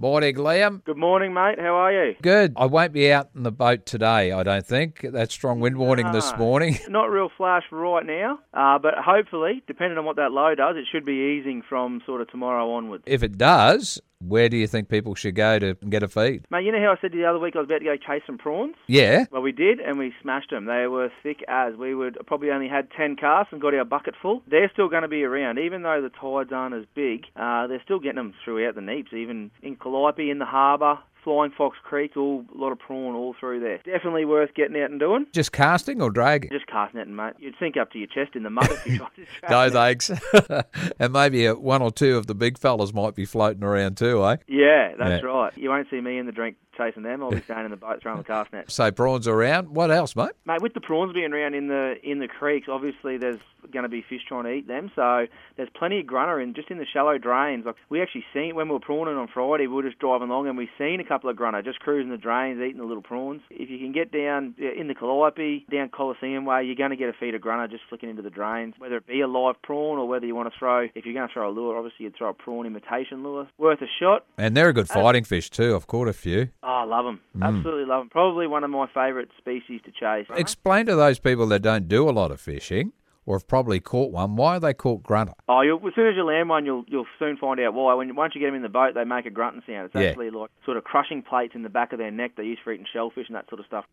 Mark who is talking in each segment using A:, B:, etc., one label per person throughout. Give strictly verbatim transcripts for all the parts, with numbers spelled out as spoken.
A: Morning, Liam.
B: Good morning, mate. How are you?
A: Good. I won't be out in the boat today, I don't think. That strong wind warning
B: No,
A: this morning.
B: Not real flash right now, uh, but hopefully, depending on what that low does, it should be easing from sort of tomorrow onwards.
A: If it does, where do you think people should go to get a feed?
B: Mate, you know how I said to you the other week I was about to go chase some prawns?
A: Yeah.
B: Well, we did, and we smashed them. They were thick as. We would probably only had ten casts and got our bucket full. They're still going to be around. Even though the tides aren't as big, uh, they're still getting them throughout the Neeps, even in Calliope, in the harbour. Flying Fox Creek, all a lot of prawn all through there. Definitely worth getting out and doing.
A: Just casting or dragging?
B: Just cast netting, mate. You'd sink up to your chest in the mud if you tried to cast
A: No
B: net.
A: thanks. And maybe uh, one or two of the big fellas might be floating around too, eh?
B: Yeah, that's
A: Yeah.
B: right. You won't see me in the drink chasing them. I'll be staying in the boat throwing the cast net.
A: So prawns around. What else, mate?
B: Mate, with the prawns being around in the in the creeks, obviously there's going to be fish trying to eat them. So there's plenty of grunner in just in the shallow drains. Like we actually seen when we were prawning on Friday, we were just driving along and we seen a couple of grunner just cruising the drains, eating the little prawns. If you can get down in the Calliope, down Coliseum Way, you're going to get a feed of grunner just flicking into the drains. Whether it be a live prawn or whether you want to throw, if you're going to throw a lure, obviously you'd throw a prawn imitation lure. Worth a shot.
A: And they're a good fighting fish too. I've caught a few.
B: Oh, I love them.
A: Mm.
B: Absolutely love them. Probably one of my favourite species to chase.
A: Explain to those people that don't do a lot of fishing or have probably caught one, why they caught grunter.
B: Oh, you'll, as soon as you land one, you'll you'll soon find out why. When once you get them in the boat, they make a grunting sound. It's
A: Yeah.
B: actually like sort of crushing plates in the back of their neck they use for eating shellfish and that sort of stuff.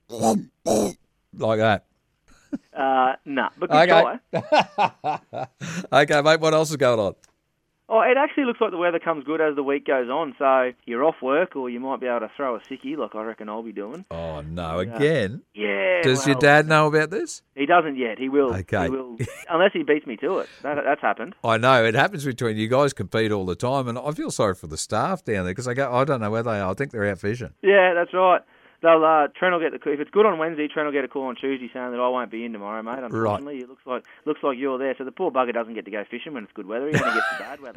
A: Like that.
B: Uh, nah, but good
A: Okay.
B: try.
A: Okay, mate, what else is going on?
B: Oh, it actually looks like the weather comes good as the week goes on. So you're off work, or you might be able to throw a sickie, like I reckon I'll be doing.
A: Oh, no, again?
B: Yeah.
A: Does
B: well,
A: your dad know about this?
B: He doesn't yet. He will.
A: Okay.
B: He will, unless he beats me to it. That, that's happened.
A: I know, it happens between you guys compete all the time, and I feel sorry for the staff down there because I go, I don't know where they are. I think they're out fishing.
B: Yeah, that's right. They'll uh, Trent will get the call. If it's good on Wednesday, Trent will get a call on Tuesday saying that I won't be in tomorrow, mate. Unfortunately, it looks like looks like you're there. So the poor bugger doesn't get to go fishing when it's good weather. He only gets the bad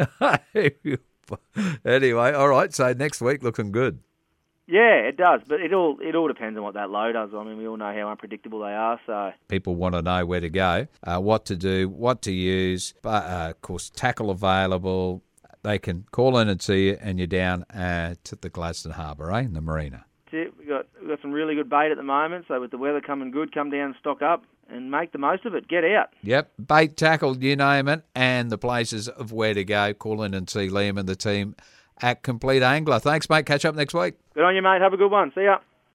B: weather.
A: Anyway, all right. So next week looking good.
B: Yeah, it does, but it all it all depends on what that low does. I mean, we all know how unpredictable they are. So
A: People want to know where to go, uh, what to do, what to use. But uh, of course, tackle available. They can call in and see you, and you're down at the Gladstone Harbour, eh, in the marina.
B: that's it. We got we got some really good bait at the moment. So with the weather coming good, come down, stock up, and make the most of it. Get out.
A: Yep, bait, tackle, you name it, and the places of where to go. Call in and see Liam and the team at Complete Angler. Thanks, mate. Catch up next week.
B: Good on you, mate. Have a good one. See ya.